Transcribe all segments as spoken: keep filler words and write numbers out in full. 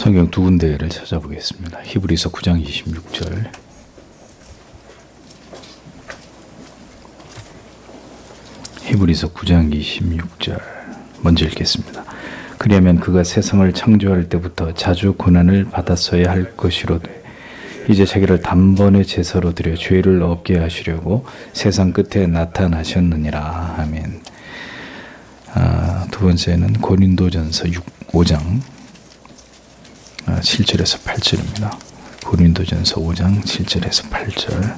성경 두 군데를 찾아보겠습니다. 히브리서 구 장 이십육 절. 히브리서 구 장 이십육 절 먼저 읽겠습니다. 그리하면 그가 세상을 창조할 때부터 자주 고난을 받았어야 할 것이로되 이제 자기를 단번에 제사로 드려 죄를 없게 하시려고 세상 끝에 나타나셨느니라. 아멘. 아, 두 번째는 고린도전서 오 장 아, 칠 절에서 팔 절입니다. 고린도전서 오 장 칠 절에서 팔 절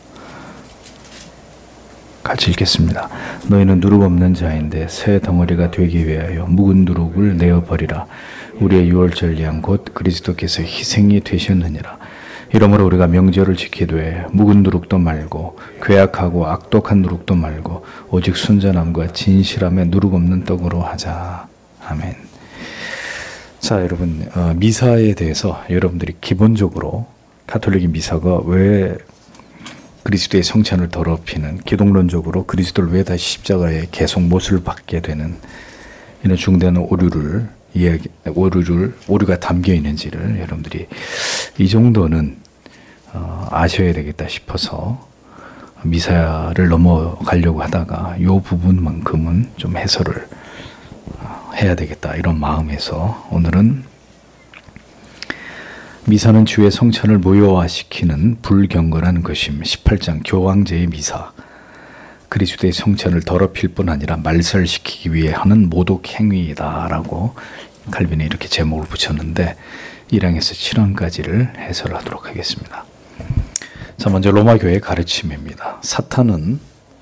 같이 읽겠습니다. 너희는 누룩 없는 자인데 새 덩어리가 되기 위하여 묵은 누룩을 내어버리라. 우리의 유월절 양 곧 그리스도께서 희생이 되셨느니라. 이러므로 우리가 명절을 지키되 묵은 누룩도 말고 괴악하고 악독한 누룩도 말고 오직 순전함과 진실함에 누룩 없는 떡으로 하자. 아멘. 자, 여러분, 어, 미사에 대해서 여러분들이 기본적으로 가톨릭의 미사가 왜 그리스도의 성찬을 더럽히는, 기독론적으로 그리스도를 왜 다시 십자가에 계속 못을 박게 되는 이런 중대한 오류를 이야기, 오류를 오류가 담겨 있는지를 여러분들이 이 정도는 어, 아셔야 되겠다 싶어서 미사를 넘어가려고 하다가 이 부분만큼은 좀 해설을 해야 되겠다 이런 마음에서 오늘은 미사는 주의 성찬을 무효화시키는 불경건한 것임. 십팔 장 교황제의 미사, 그리스도의 성찬을 더럽힐 뿐 아니라 말살시키기 위해 하는 모독 행위이다라고 칼빈이 이렇게 제목을 붙였는데 일 항에서 칠 항까지를 해설하도록 하겠습니다. 자, 먼저 로마 교회의 가르침입니다. 사탄은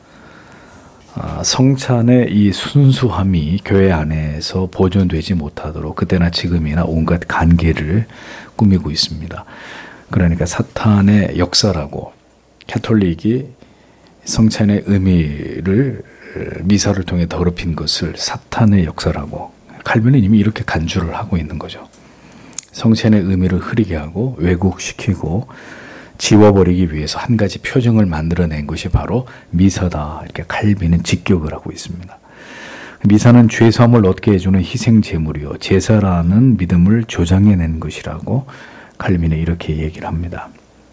성찬의 이 순수함이 교회 안에서 보존되지 못하도록 그때나 지금이나 온갖 관계를 꾸미고 있습니다. 그러니까 사탄의 역사라고, 가톨릭이 성찬의 의미를 미사를 통해 더럽힌 것을 사탄의 역사라고 칼빈은 이미 이렇게 간주를 하고 있는 거죠. 성찬의 의미를 흐리게 하고 왜곡시키고 지워버리기 위해서 한 가지 표정을 만들어낸 것이 바로 미사다. 이렇게 칼빈은 직격을 하고 있습니다. 미사는 죄사함을 얻게 해주는 희생 제물이요 제사라는 믿음을 조장해낸 것이라고 칼빈은 이렇게 얘기를 합니다.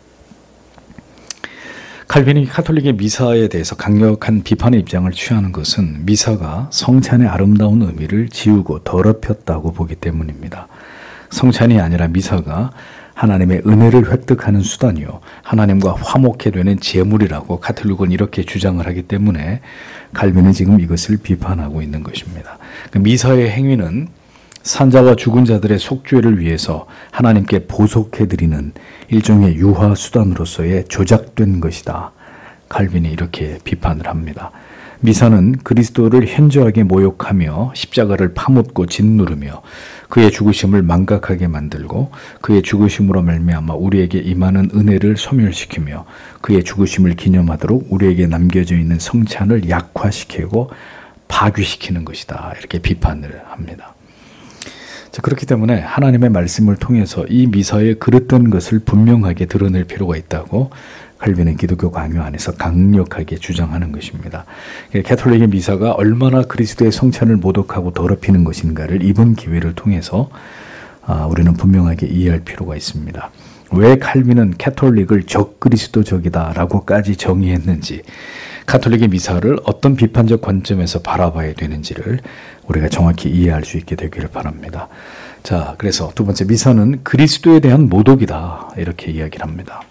칼빈이 가톨릭의 미사에 대해서 강력한 비판의 입장을 취하는 것은 미사가 성찬의 아름다운 의미를 지우고 더럽혔다고 보기 때문입니다. 성찬이 아니라 미사가 하나님의 은혜를 획득하는 수단이요 하나님과 화목해 되는 제물이라고 가톨릭은 이렇게 주장을 하기 때문에 칼빈은 지금 이것을 비판하고 있는 것입니다. 미사의 행위는 산자와 죽은 자들의 속죄를 위해서 하나님께 보속해드리는 일종의 유화 수단으로서의 조작된 것이다. 칼빈이 이렇게 비판을 합니다. 미사는 그리스도를 현저하게 모욕하며 십자가를 파묻고 짓누르며 그의 죽으심을 망각하게 만들고 그의 죽으심으로 말미암아 우리에게 임하는 은혜를 소멸시키며 그의 죽으심을 기념하도록 우리에게 남겨져 있는 성찬을 약화시키고 파괴시키는 것이다. 이렇게 비판을 합니다. 자, 그렇기 때문에 하나님의 말씀을 통해서 이 미사에 그릇된 것을 분명하게 드러낼 필요가 있다고 칼빈은 기독교 강요 안에서 강력하게 주장하는 것입니다. 가톨릭의 미사가 얼마나 그리스도의 성찬을 모독하고 더럽히는 것인가를 이번 기회를 통해서 우리는 분명하게 이해할 필요가 있습니다. 왜 칼빈은 가톨릭을 적그리스도적이다라고까지 정의했는지, 가톨릭의 미사를 어떤 비판적 관점에서 바라봐야 되는지를 우리가 정확히 이해할 수 있게 되기를 바랍니다. 자, 그래서 두 번째, 미사는 그리스도에 대한 모독이다. 이렇게 이야기를 합니다.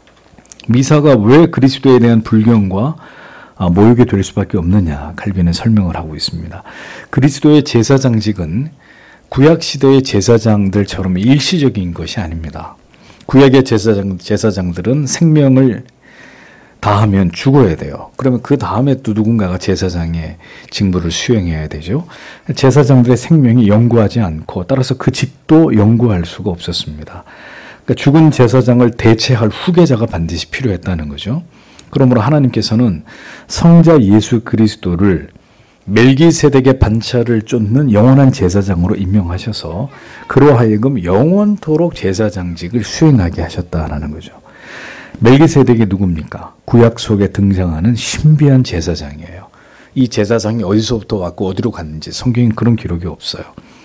미사가 왜 그리스도에 대한 불경과 모욕이 될 수밖에 없느냐, 칼빈은 설명을 하고 있습니다. 그리스도의 제사장직은 구약시대의 제사장들처럼 일시적인 것이 아닙니다. 구약의 제사장, 제사장들은 생명을 다하면 죽어야 돼요. 그러면 그 다음에 또 누군가가 제사장의 직무를 수행해야 되죠. 제사장들의 생명이 영구하지 않고 따라서 그 직도 영구할 수가 없었습니다. 그러니까 죽은 제사장을 대체할 후계자가 반드시 필요했다는 거죠. 그러므로 하나님께서는 성자 예수 그리스도를 멜기세덱의 반차를 쫓는 영원한 제사장으로 임명하셔서 그로 하여금 영원토록 제사장직을 수행하게 하셨다라는 거죠. 멜기세덱이 누굽니까? 구약 속에 등장하는 신비한 제사장이에요. 이 제사장이 어디서부터 왔고 어디로 갔는지 성경엔 그런 기록이 없어요.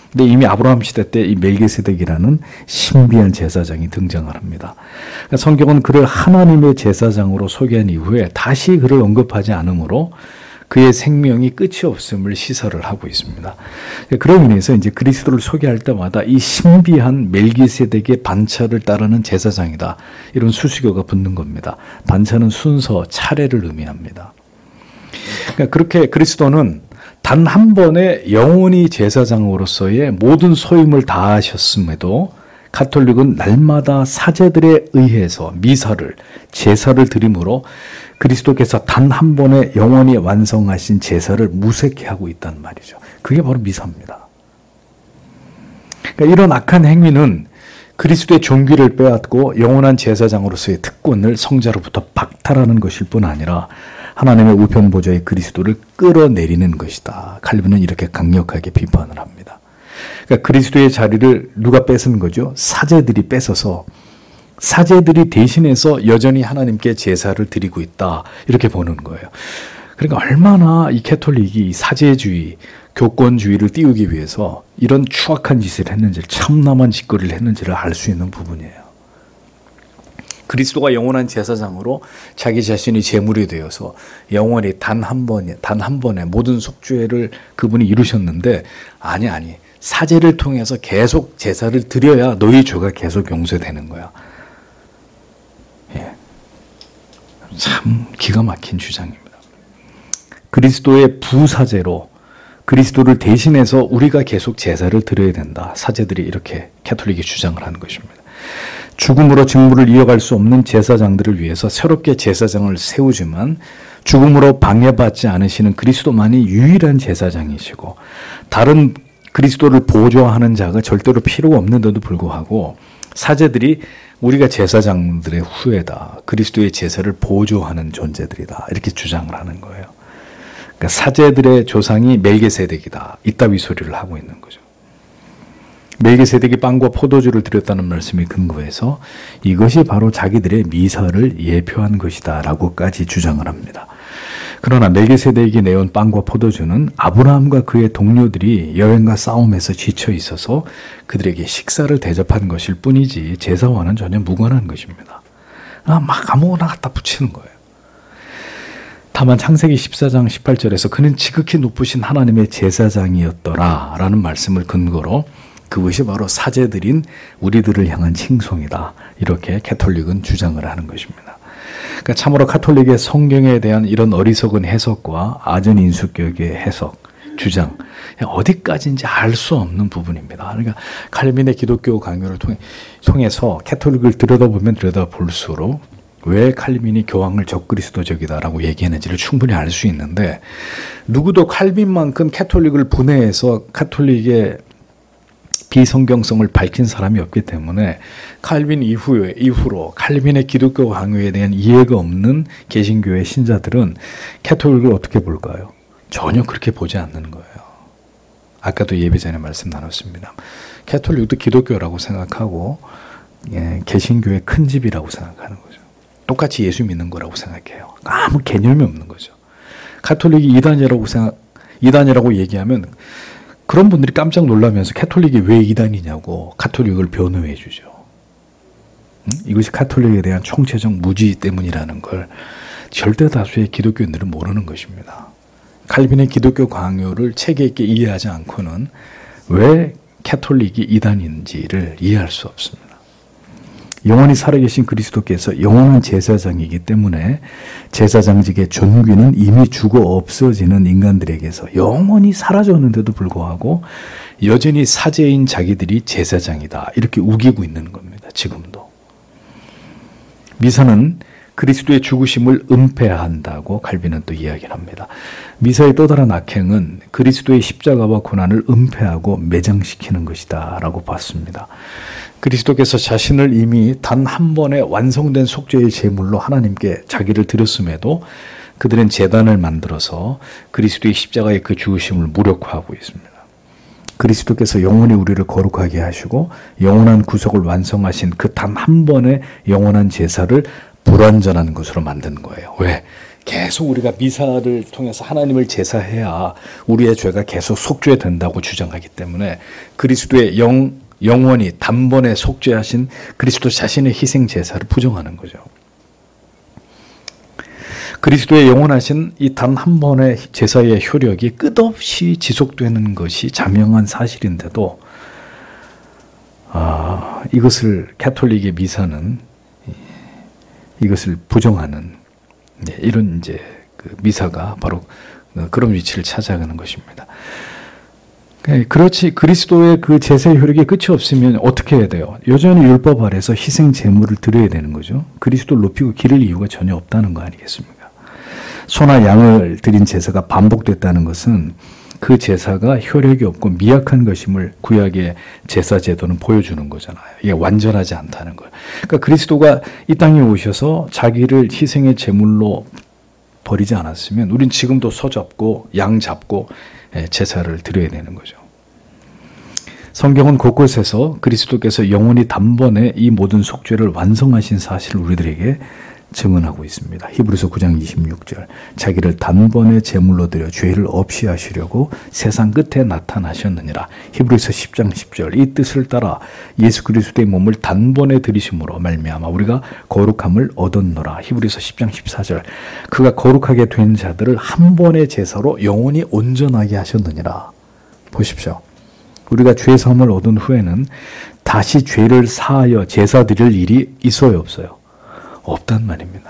근데 이미 아브라함 시대 때 이 멜기세덱이라는 신비한 제사장이 등장을 합니다. 그러니까 성경은 그를 하나님의 제사장으로 소개한 이후에 다시 그를 언급하지 않으므로 그의 생명이 끝이 없음을 시사를 하고 있습니다. 그로 인해서 이제 그리스도를 소개할 때마다 이 신비한 멜기세덱의 반차를 따르는 제사장이다, 이런 수식어가 붙는 겁니다. 반차는 순서, 차례를 의미합니다. 그러니까 그렇게 그리스도는 단 한 번에 영원히 제사장으로서의 모든 소임을 다하셨음에도 가톨릭은 날마다 사제들에 의해서 미사를, 제사를 드림으로 그리스도께서 단 한 번에 영원히 완성하신 제사를 무색해 하고 있다는 말이죠. 그게 바로 미사입니다. 그러니까 이런 악한 행위는 그리스도의 존귀를 빼앗고 영원한 제사장으로서의 특권을 성자로부터 박탈하는 것일 뿐 아니라 하나님의 우편 보좌의 그리스도를 끌어내리는 것이다. 칼빈은 이렇게 강력하게 비판을 합니다. 그러니까 그리스도의 자리를 누가 뺏은 거죠? 사제들이 뺏어서 사제들이 대신해서 여전히 하나님께 제사를 드리고 있다, 이렇게 보는 거예요. 그러니까 얼마나 이 캐톨릭이 사제주의, 교권주의를 띄우기 위해서 이런 추악한 짓을 했는지, 참남한 짓거리를 했는지를 알 수 있는 부분이에요. 그리스도가 영원한 제사장으로 자기 자신이 제물이 되어서 영원히 단 한 번에, 단 한 번에 모든 속죄를 그분이 이루셨는데, 아니, 아니. 사제를 통해서 계속 제사를 드려야 너희 죄가 계속 용서되는 거야. 예. 참 기가 막힌 주장입니다. 그리스도의 부사제로 그리스도를 대신해서 우리가 계속 제사를 드려야 된다. 사제들이 이렇게 캐톨릭이 주장을 하는 것입니다. 죽음으로 직무를 이어갈 수 없는 제사장들을 위해서 새롭게 제사장을 세우지만 죽음으로 방해받지 않으시는 그리스도만이 유일한 제사장이시고 다른 그리스도를 보조하는 자가 절대로 필요가 없는데도 불구하고 사제들이 우리가 제사장들의 후예다, 그리스도의 제사를 보조하는 존재들이다, 이렇게 주장을 하는 거예요. 그러니까 사제들의 조상이 멜기세덱이다, 이따위 소리를 하고 있는 거죠. 멜기세덱이 빵과 포도주를 드렸다는 말씀에 근거해서 이것이 바로 자기들의 미사를 예표한 것이다 라고까지 주장을 합니다. 그러나 멜기세덱이 내온 빵과 포도주는 아브라함과 그의 동료들이 여행과 싸움에서 지쳐 있어서 그들에게 식사를 대접한 것일 뿐이지 제사와는 전혀 무관한 것입니다. 아, 막 아무거나 갖다 붙이는 거예요. 다만 창세기 십사 장 십팔 절에서 그는 지극히 높으신 하나님의 제사장이었더라 라는 말씀을 근거로 그것이 바로 사제들인 우리들을 향한 칭송이다, 이렇게 캐톨릭은 주장을 하는 것입니다. 그러니까 참으로 가톨릭의 성경에 대한 이런 어리석은 해석과 아전인수격의 해석, 주장, 어디까지인지 알 수 없는 부분입니다. 그러니까 칼빈의 기독교 강요를 통해, 통해서 캐톨릭을 들여다보면 들여다볼수록 왜 칼빈이 교황을 적그리스도적이다라고 얘기했는지를 충분히 알 수 있는데, 누구도 칼빈만큼 캐톨릭을 분해해서 카톨릭의 비성경성을 밝힌 사람이 없기 때문에 칼빈 이후에, 이후로 칼빈의 기독교 강요에 대한 이해가 없는 개신교의 신자들은 캐톨릭을 어떻게 볼까요? 전혀 그렇게 보지 않는 거예요. 아까도 예배 전에 말씀 나눴습니다. 캐톨릭도 기독교라고 생각하고 예, 개신교의 큰 집이라고 생각하는 거죠. 똑같이 예수 믿는 거라고 생각해요. 아무 개념이 없는 거죠. 가톨릭이 이단이라고 생각, 이단이라고 얘기하면 그런 분들이 깜짝 놀라면서 캐톨릭이 왜 이단이냐고 가톨릭을 변호해 주죠. 응? 이것이 가톨릭에 대한 총체적 무지 때문이라는 걸 절대 다수의 기독교인들은 모르는 것입니다. 칼빈의 기독교 강요를 체계 있게 이해하지 않고는 왜 캐톨릭이 이단인지를 이해할 수 없습니다. 영원히 살아계신 그리스도께서 영원한 제사장이기 때문에 제사장직의 존귀는 이미 죽어 없어지는 인간들에게서 영원히 사라졌는데도 불구하고 여전히 사제인 자기들이 제사장이다, 이렇게 우기고 있는 겁니다. 지금도. 미사는 그리스도의 죽으심을 은폐한다고 칼빈은 또 이야기를 합니다. 미사의 또 다른 악행은 그리스도의 십자가와 고난을 은폐하고 매장시키는 것이다 라고 봤습니다. 그리스도께서 자신을 이미 단 한 번에 완성된 속죄의 제물로 하나님께 자기를 드렸음에도 그들은 제단을 만들어서 그리스도의 십자가의 그 죽으심을 무력화하고 있습니다. 그리스도께서 영원히 우리를 거룩하게 하시고 영원한 구속을 완성하신 그 단 한 번의 영원한 제사를 불완전한 것으로 만든 거예요. 왜? 계속 우리가 미사를 통해서 하나님을 제사해야 우리의 죄가 계속 속죄된다고 주장하기 때문에 그리스도의 영, 영원히 단번에 속죄하신 그리스도 자신의 희생 제사를 부정하는 거죠. 그리스도의 영원하신 이 단 한 번의 제사의 효력이 끝없이 지속되는 것이 자명한 사실인데도 아, 이것을 가톨릭의 미사는 이것을 부정하는 이런 이제 그 미사가 바로 그런 위치를 차지하는 것입니다. 그렇지 그리스도의 그 제사 효력이 끝이 없으면 어떻게 해야 돼요? 여전히 율법 아래서 희생 제물을 드려야 되는 거죠. 그리스도를 높이고 기를 이유가 전혀 없다는 거 아니겠습니까? 소나 양을 드린 제사가 반복됐다는 것은 그 제사가 효력이 없고 미약한 것임을 구약의 제사 제도는 보여주는 거잖아요. 이게 완전하지 않다는 거예요. 그러니까 그리스도가 이 땅에 오셔서 자기를 희생의 제물로 버리지 않았으면 우린 지금도 소 잡고 양 잡고 제사를 드려야 되는 거죠. 성경은 곳곳에서 그리스도께서 영원히 단번에 이 모든 속죄를 완성하신 사실을 우리들에게 증언하고 있습니다. 히브리서 구 장 이십육 절 자기를 단번에 제물로 드려 죄를 없이 하시려고 세상 끝에 나타나셨느니라. 히브리서 십 장 십 절 이 뜻을 따라 예수 그리스도의 몸을 단번에 드리심으로 말미암아 우리가 거룩함을 얻었노라. 히브리서 십 장 십사 절 그가 거룩하게 된 자들을 한 번의 제사로 영원히 온전하게 하셨느니라. 보십시오. 우리가 죄 사함을 얻은 후에는 다시 죄를 사하여 제사 드릴 일이 있어요, 없어요? 없단 말입니다.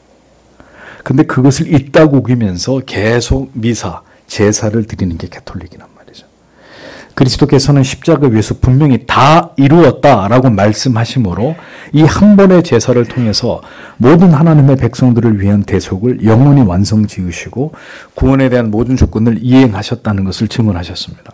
근데 그것을 있다고 우기면서 계속 미사, 제사를 드리는 게 가톨릭이란 말이죠. 그리스도께서는 십자가 위에서 분명히 다 이루었다라고 말씀하심으로 이 한 번의 제사를 통해서 모든 하나님의 백성들을 위한 대속을 영원히 완성 지으시고 구원에 대한 모든 조건을 이행하셨다는 것을 증언하셨습니다.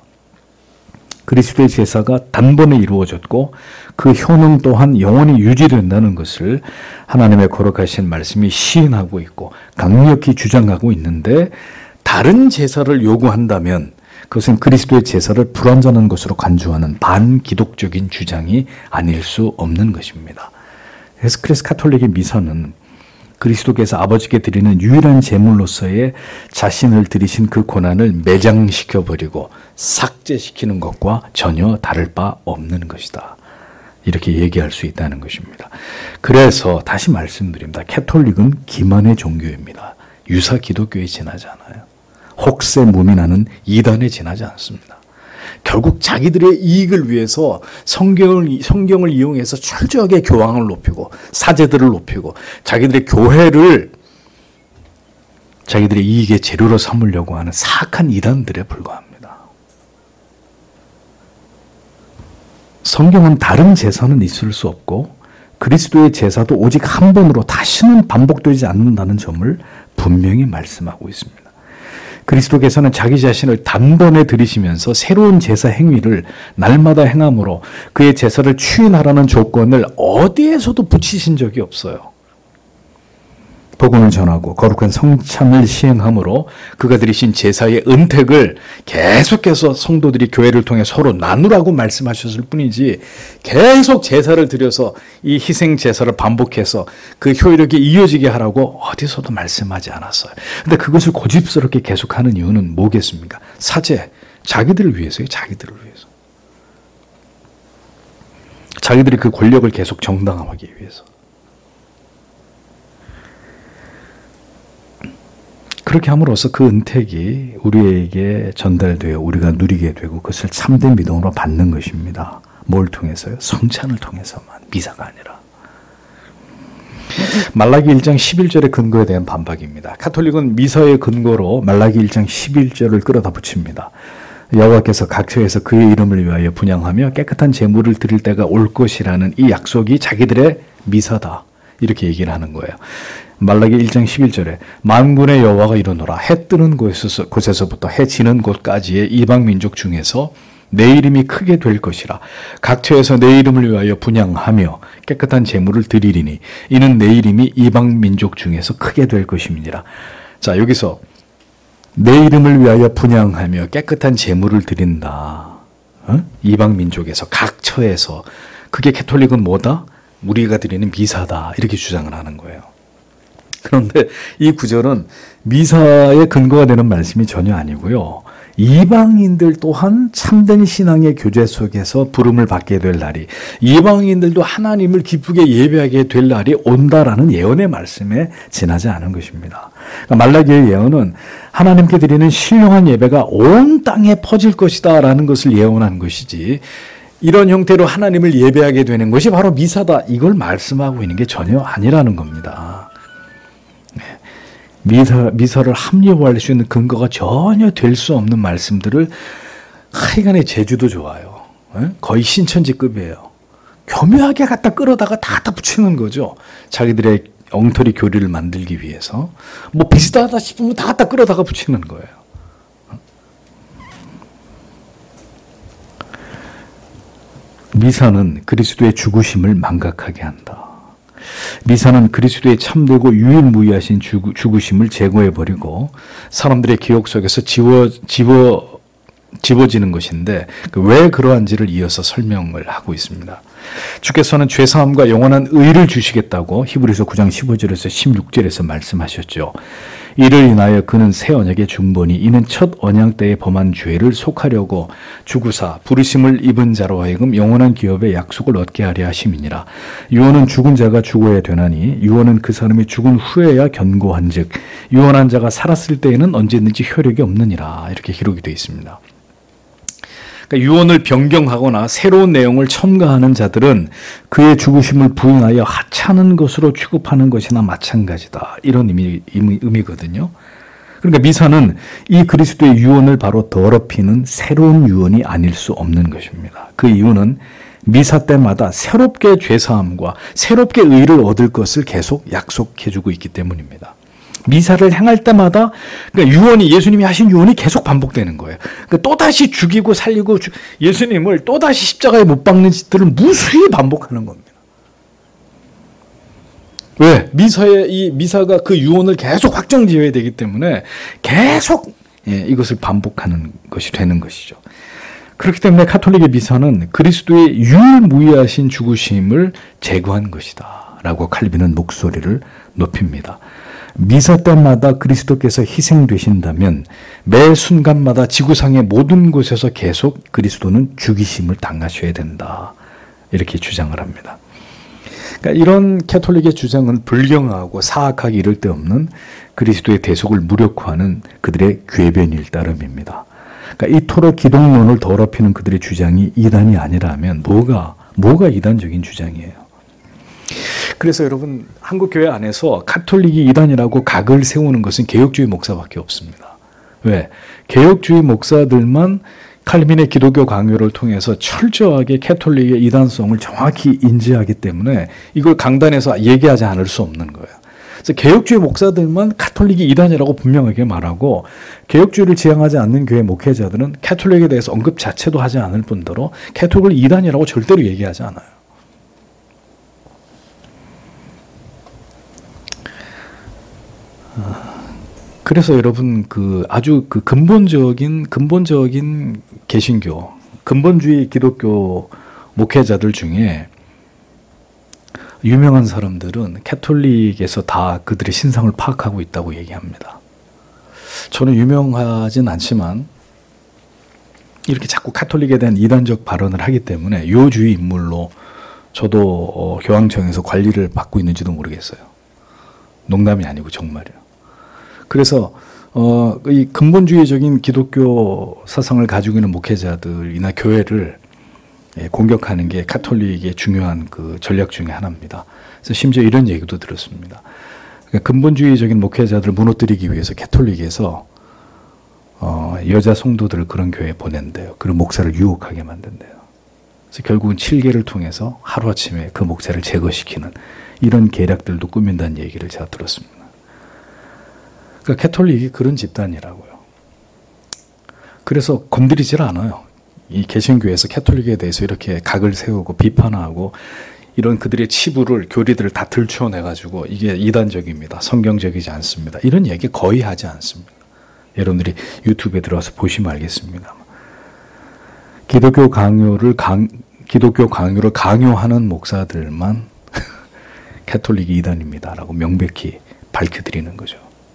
그리스도의 제사가 단번에 이루어졌고 그 효능 또한 영원히 유지된다는 것을 하나님의 거룩하신 말씀이 시인하고 있고 강력히 주장하고 있는데 다른 제사를 요구한다면 그것은 그리스도의 제사를 불완전한 것으로 간주하는 반기독적인 주장이 아닐 수 없는 것입니다. 그래서 그래서 가톨릭의 미사는 그리스도께서 아버지께 드리는 유일한 제물로서의 자신을 드리신 그 고난을 매장시켜버리고 삭제시키는 것과 전혀 다를 바 없는 것이다. 이렇게 얘기할 수 있다는 것입니다. 그래서 다시 말씀드립니다. 가톨릭은 기만의 종교입니다. 유사 기독교에 지나지 않아요. 혹세 무민하는 이단에 지나지 않습니다. 결국 자기들의 이익을 위해서 성경을, 성경을 이용해서 철저하게 교황을 높이고 사제들을 높이고 자기들의 교회를 자기들의 이익의 재료로 삼으려고 하는 사악한 이단들에 불과합니다. 성경은 다른 제사는 있을 수 없고 그리스도의 제사도 오직 한 번으로 다시는 반복되지 않는다는 점을 분명히 말씀하고 있습니다. 그리스도께서는 자기 자신을 단번에 드리시면서 새로운 제사 행위를 날마다 행함으로 그의 제사를 추인하라는 조건을 어디에서도 붙이신 적이 없어요. 복음을 전하고 거룩한 성찬을 시행함으로 그가 드리신 제사의 은택을 계속해서 성도들이 교회를 통해 서로 나누라고 말씀하셨을 뿐이지 계속 제사를 드려서 이 희생 제사를 반복해서 그 효력이 이어지게 하라고 어디서도 말씀하지 않았어요. 근데 그것을 고집스럽게 계속하는 이유는 뭐겠습니까? 사제, 자기들을 위해서요. 자기들을 위해서. 자기들이 그 권력을 계속 정당화하기 위해서. 그렇게 함으로써 그 은택이 우리에게 전달되어 우리가 누리게 되고 그것을 참된 믿음으로 받는 것입니다. 뭘 통해서요? 성찬을 통해서만, 미사가 아니라. 말라기 일 장 십일 절의 근거에 대한 반박입니다. 가톨릭은 미사의 근거로 말라기 일 장 십일 절을 끌어다 붙입니다. 여호와께서 각처에서 그의 이름을 위하여 분향하며 깨끗한 제물을 드릴 때가 올 것이라는 이 약속이 자기들의 미사다. 이렇게 얘기를 하는 거예요. 말라기 일 장 십일 절에 만군의 여호와가 이르노라 해 뜨는 곳에서, 곳에서부터 해 지는 곳까지의 이방 민족 중에서 내 이름이 크게 될 것이라. 각처에서 내 이름을 위하여 분향하며 깨끗한 제물을 드리리니 이는 내 이름이 이방 민족 중에서 크게 될 것임이니라. 자, 여기서 내 이름을 위하여 분향하며 깨끗한 제물을 드린다. 어? 이방 민족에서 각처에서. 그게 가톨릭은 뭐다? 우리가 드리는 미사다. 이렇게 주장을 하는 거예요. 그런데 이 구절은 미사의 근거가 되는 말씀이 전혀 아니고요. 이방인들 또한 참된 신앙의 교제 속에서 부름을 받게 될 날이, 이방인들도 하나님을 기쁘게 예배하게 될 날이 온다라는 예언의 말씀에 지나지 않은 것입니다. 그러니까 말라기의 예언은 하나님께 드리는 신령한 예배가 온 땅에 퍼질 것이다 라는 것을 예언한 것이지, 이런 형태로 하나님을 예배하게 되는 것이 바로 미사다, 이걸 말씀하고 있는 게 전혀 아니라는 겁니다. 미사, 미사를 합리화할 수 있는 근거가 전혀 될 수 없는 말씀들을 하여간에 재주도 좋아요. 거의 신천지급이에요. 교묘하게 갖다 끌어다가 다 갖다 붙이는 거죠. 자기들의 엉터리 교리를 만들기 위해서. 뭐 비슷하다 싶으면 다 갖다 끌어다가 붙이는 거예요. 미사는 그리스도의 죽으심을 망각하게 한다. 미사는 그리스도의 참되고 유일무이하신 죽으심을 제거해버리고 사람들의 기억 속에서 지워, 지워, 지워지는 것인데, 왜 그러한지를 이어서 설명을 하고 있습니다. 주께서는 죄사함과 영원한 의를 주시겠다고 히브리서 구 장 십오 절에서 십육 절에서 말씀하셨죠. 이를 인하여 그는 새 언약의 중보니 이는 첫 언약 때에 범한 죄를 속하려고 죽으사 부르심을 입은 자로 하여금 영원한 기업의 약속을 얻게 하려 하심이니라. 유언은 죽은 자가 죽어야 되나니 유언은 그 사람이 죽은 후에야 견고한즉 유언한 자가 살았을 때에는 언제든지 효력이 없느니라. 이렇게 기록이 되어 있습니다. 그러니까 유언을 변경하거나 새로운 내용을 첨가하는 자들은 그의 죽으심을 부인하여 하찮은 것으로 취급하는 것이나 마찬가지다. 이런 의미, 의미, 의미거든요. 그러니까 미사는 이 그리스도의 유언을 바로 더럽히는 새로운 유언이 아닐 수 없는 것입니다. 그 이유는 미사 때마다 새롭게 죄사함과 새롭게 의를 얻을 것을 계속 약속해주고 있기 때문입니다. 미사를 행할 때마다 그러니까 유언이, 예수님이 하신 유언이 계속 반복되는 거예요. 그러니까 또다시 죽이고 살리고 주, 예수님을 또다시 십자가에 못 박는 짓들을 무수히 반복하는 겁니다. 왜? 미사의 이 미사가 그 유언을 계속 확정지어야 되기 때문에 계속 예, 이것을 반복하는 것이 되는 것이죠. 그렇기 때문에 가톨릭의 미사는 그리스도의 유일무이하신 죽으심을 제거한 것이다 라고 칼빈은 목소리를 높입니다. 미사 때마다 그리스도께서 희생되신다면 매 순간마다 지구상의 모든 곳에서 계속 그리스도는 죽이심을 당하셔야 된다. 이렇게 주장을 합니다. 그러니까 이런 캐톨릭의 주장은 불경하고 사악하기 이를 데 없는 그리스도의 대속을 무력화하는 그들의 궤변일 따름입니다. 그러니까 이토록 기독론을 더럽히는 그들의 주장이 이단이 아니라면 뭐가, 뭐가 이단적인 주장이에요? 그래서 여러분, 한국 교회 안에서 가톨릭이 이단이라고 각을 세우는 것은 개혁주의 목사밖에 없습니다. 왜? 개혁주의 목사들만 칼빈의 기독교 강요를 통해서 철저하게 가톨릭의 이단성을 정확히 인지하기 때문에 이걸 강단에서 얘기하지 않을 수 없는 거예요. 그래서 개혁주의 목사들만 가톨릭이 이단이라고 분명하게 말하고 개혁주의를 지향하지 않는 교회 목회자들은 가톨릭에 대해서 언급 자체도 하지 않을 뿐더러 가톨릭을 이단이라고 절대로 얘기하지 않아요. 그래서 여러분 그 아주 그 근본적인 근본적인 개신교, 근본주의 기독교 목회자들 중에 유명한 사람들은 가톨릭에서 다 그들의 신상을 파악하고 있다고 얘기합니다. 저는 유명하진 않지만 이렇게 자꾸 가톨릭에 대한 이단적 발언을 하기 때문에 요주의 인물로 저도 어, 교황청에서 관리를 받고 있는지도 모르겠어요. 농담이 아니고 정말이요. 그래서 어, 이 근본주의적인 기독교 사상을 가지고 있는 목회자들이나 교회를 예, 공격하는 게 가톨릭의 중요한 그 전략 중에 하나입니다. 그래서 심지어 이런 얘기도 들었습니다. 그러니까 근본주의적인 목회자들을 무너뜨리기 위해서 가톨릭에서 어, 여자 성도들을 그런 교회에 보낸대요. 그런 목사를 유혹하게 만든대요. 그래서 결국은 칠계를 통해서 하루아침에 그 목사를 제거시키는 이런 계략들도 꾸민다는 얘기를 제가 들었습니다. 그러니까 가톨릭이 그런 집단이라고요. 그래서 건드리질 않아요. 이 개신교에서 가톨릭에 대해서 이렇게 각을 세우고 비판하고 이런 그들의 치부를, 교리들을 다 들추어내가지고 이게 이단적입니다. 성경적이지 않습니다. 이런 얘기 거의 하지 않습니다. 여러분들이 유튜브에 들어와서 보시면 알겠습니다. 기독교 강요를 강, 기독교 강요를 강요하는 목사들만 가톨릭이 이단입니다라고 명백히 밝혀드리는 거죠.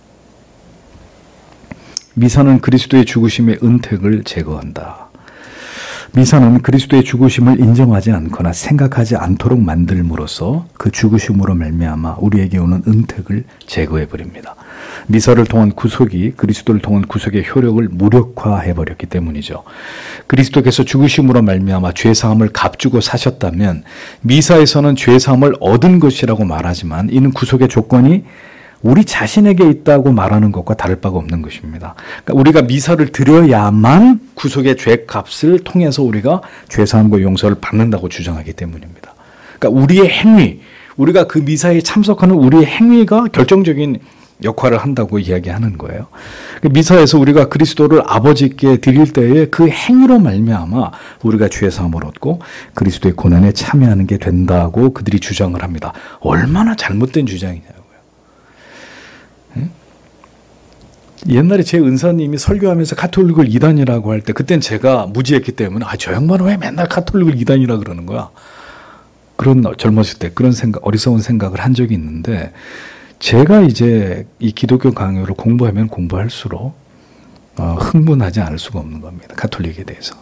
미사는 그리스도의 죽으심의 은택을 제거한다. 미사는 그리스도의 죽으심을 인정하지 않거나 생각하지 않도록 만들므로써 그 죽으심으로 말미암아 우리에게 오는 은택을 제거해버립니다. 미사를 통한 구속이 그리스도를 통한 구속의 효력을 무력화해버렸기 때문이죠. 그리스도께서 죽으심으로 말미암아 죄사함을 값주고 사셨다면 미사에서는 죄사함을 얻은 것이라고 말하지만 이는 구속의 조건이 우리 자신에게 있다고 말하는 것과 다를 바가 없는 것입니다. 그러니까 우리가 미사를 드려야만 구속의 죄값을 통해서 우리가 죄사함과 용서를 받는다고 주장하기 때문입니다. 그러니까 우리의 행위, 우리가 그 미사에 참석하는 우리의 행위가 결정적인 역할을 한다고 이야기하는 거예요. 미사에서 우리가 그리스도를 아버지께 드릴 때에 그 행위로 말미암아 우리가 죄사함을 얻고 그리스도의 고난에 참여하는 게 된다고 그들이 주장을 합니다. 얼마나 잘못된 주장이냐고요. 옛날에 제 은사님이 설교하면서 카톨릭을 이단이라고 할 때 그땐 제가 무지했기 때문에 아, 저 양반은 왜 맨날 카톨릭을 이단이라 그러는 거야. 그런 젊었을 때 그런 생각, 어리석은 생각을 한 적이 있는데 제가 이제 이 기독교 강요를 공부하면 공부할수록 어, 흥분하지 않을 수가 없는 겁니다. 카톨릭에 대해서.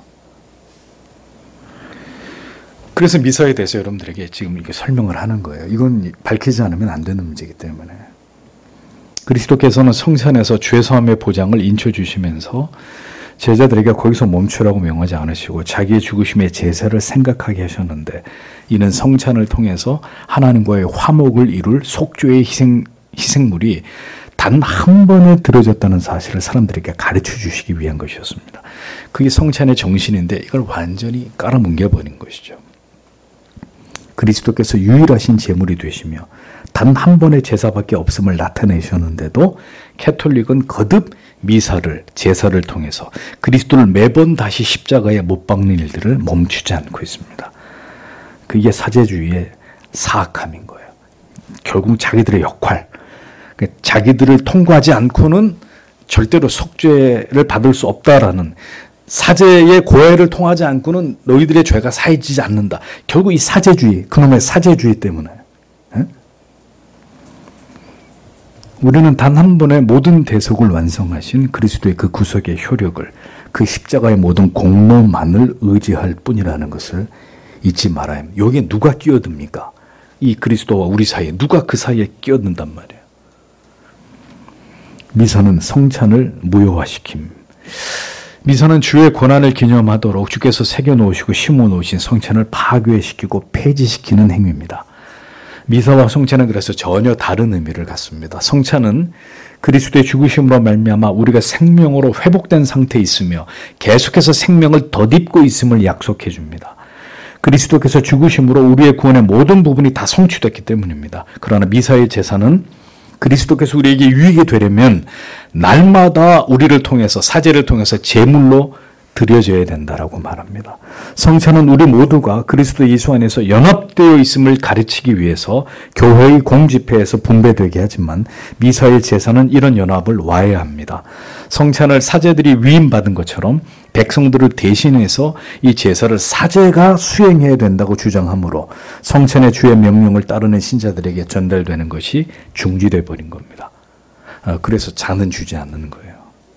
그래서 미사에 대해서 여러분들에게 지금 이렇게 설명을 하는 거예요. 이건 밝히지 않으면 안 되는 문제이기 때문에. 그리스도께서는 성찬에서 죄사함의 보장을 인쳐주시면서 제자들에게 거기서 멈추라고 명하지 않으시고 자기의 죽으심의 제사를 생각하게 하셨는데 이는 성찬을 통해서 하나님과의 화목을 이룰 속죄의 희생, 희생물이 단 한 번에 들어졌다는 사실을 사람들에게 가르쳐 주시기 위한 것이었습니다. 그게 성찬의 정신인데 이걸 완전히 깔아뭉개버린 것이죠. 그리스도께서 유일하신 제물이 되시며 단 한 번의 제사밖에 없음을 나타내셨는데도 캐톨릭은 거듭 미사를, 제사를 통해서 그리스도를 매번 다시 십자가에 못 박는 일들을 멈추지 않고 있습니다. 그게 사제주의의 사악함인 거예요. 결국 자기들의 역할, 자기들을 통과하지 않고는 절대로 속죄를 받을 수 없다라는 사제의 고해를 통하지 않고는 너희들의 죄가 사해지지 않는다. 결국 이 사제주의, 그놈의 사제주의 때문에. 에? 우리는 단 한 번에 모든 대속을 완성하신 그리스도의 그 구속의 효력을 그 십자가의 모든 공로만을 의지할 뿐이라는 것을 잊지 말아야 합니다. 여기에 누가 끼어듭니까? 이 그리스도와 우리 사이에 누가 그 사이에 끼어든단 말이에요. 미사는 성찬을 무효화시킴. 미사는 주의 고난을 기념하도록 주께서 새겨놓으시고 심어놓으신 성찬을 파괴시키고 폐지시키는 행위입니다. 미사와 성찬은 그래서 전혀 다른 의미를 갖습니다. 성찬은 그리스도의 죽으심으로 말미암아 우리가 생명으로 회복된 상태에 있으며 계속해서 생명을 덧입고 있음을 약속해 줍니다. 그리스도께서 죽으심으로 우리의 구원의 모든 부분이 다 성취됐기 때문입니다. 그러나 미사의 제사는 그리스도께서 우리에게 유익이 되려면 날마다 우리를 통해서 사제를 통해서 제물로 드려져야 된다라고 말합니다. 성찬은 우리 모두가 그리스도 예수 안에서 연합되어 있음을 가르치기 위해서 교회의 공집회에서 분배되게 하지만 미사의 제사는 이런 연합을 와해합니다. 성찬을 사제들이 위임받은 것처럼 백성들을 대신해서 이 제사를 사제가 수행해야 된다고 주장하므로 성찬의 주의 명령을 따르는 신자들에게 전달되는 것이 중지돼 버린 겁니다. 그래서 잔은 주지 않는 거예요.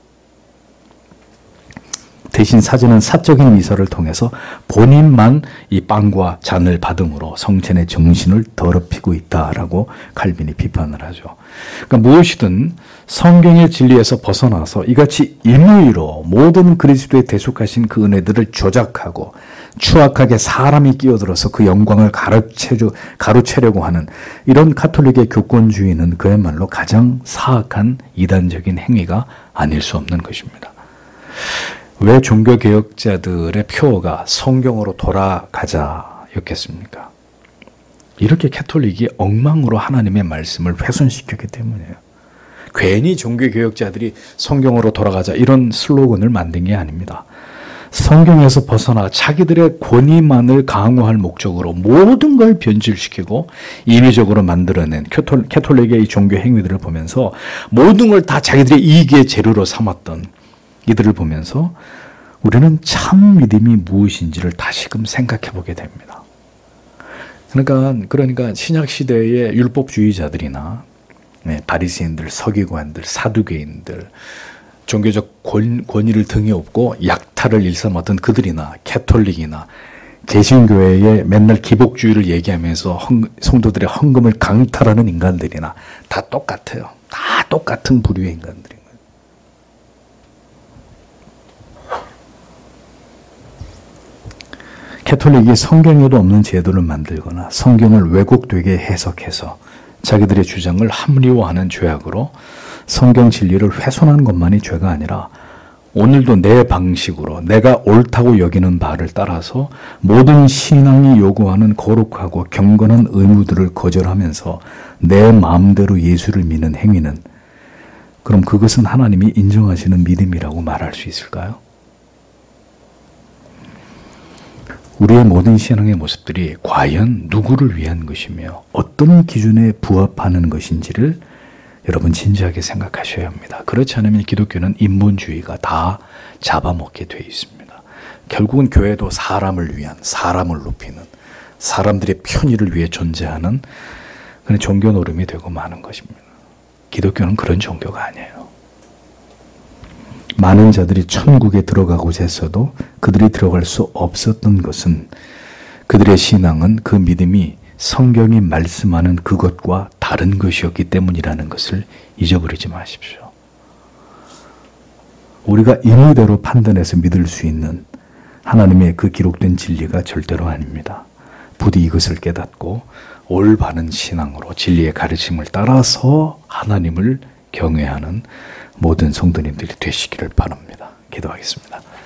대신 사제는 사적인 미사를 통해서 본인만 이 빵과 잔을 받음으로 성찬의 정신을 더럽히고 있다라고 칼빈이 비판을 하죠. 그러니까 무엇이든 성경의 진리에서 벗어나서 이같이 임의로 모든 그리스도의 대속하신 그 은혜들을 조작하고 추악하게 사람이 끼어들어서 그 영광을 가로채려, 가로채려고 하는 이런 카톨릭의 교권주의는 그야말로 가장 사악한 이단적인 행위가 아닐 수 없는 것입니다. 왜 종교개혁자들의 표어가 성경으로 돌아가자였겠습니까? 이렇게 캐톨릭이 엉망으로 하나님의 말씀을 훼손시켰기 때문이에요. 괜히 종교개혁자들이 성경으로 돌아가자 이런 슬로건을 만든 게 아닙니다. 성경에서 벗어나 자기들의 권위만을 강화할 목적으로 모든 걸 변질시키고 인위적으로 만들어낸 캐톨릭의 이 종교 행위들을 보면서 모든 걸 다 자기들의 이익의 재료로 삼았던 이들을 보면서 우리는 참 믿음이 무엇인지를 다시금 생각해 보게 됩니다. 그러니까, 그러니까 신약 시대의 율법주의자들이나 네, 바리새인들, 서기관들, 사두개인들, 종교적 권, 권위를 등에 업고 약탈을 일삼았던 그들이나 캐톨릭이나 개신교회에 맨날 기복주의를 얘기하면서 헌, 성도들의 헌금을 강탈하는 인간들이나 다 똑같아요. 다 똑같은 부류의 인간들인 거예요. 캐톨릭이 성경에도 없는 제도를 만들거나 성경을 왜곡되게 해석해서 자기들의 주장을 합리화하는 죄악으로 성경 진리를 훼손한 것만이 죄가 아니라 오늘도 내 방식으로 내가 옳다고 여기는 바를 따라서 모든 신앙이 요구하는 거룩하고 경건한 의무들을 거절하면서 내 마음대로 예수를 믿는 행위는 그럼 그것은 하나님이 인정하시는 믿음이라고 말할 수 있을까요? 우리의 모든 신앙의 모습들이 과연 누구를 위한 것이며 어떤 기준에 부합하는 것인지를 여러분 진지하게 생각하셔야 합니다. 그렇지 않으면 기독교는 인본주의가 다 잡아먹게 되어 있습니다. 결국은 교회도 사람을 위한, 사람을 높이는, 사람들의 편의를 위해 존재하는 그런 종교 노름이 되고 마는 것입니다. 기독교는 그런 종교가 아니에요. 많은 자들이 천국에 들어가고자 했어도 그들이 들어갈 수 없었던 것은 그들의 신앙은 그 믿음이 성경이 말씀하는 그것과 다른 것이었기 때문이라는 것을 잊어버리지 마십시오. 우리가 임의대로 판단해서 믿을 수 있는 하나님의 그 기록된 진리가 절대로 아닙니다. 부디 이것을 깨닫고 올바른 신앙으로 진리의 가르침을 따라서 하나님을 경외하는 모든 성도님들이 되시기를 바랍니다. 기도하겠습니다.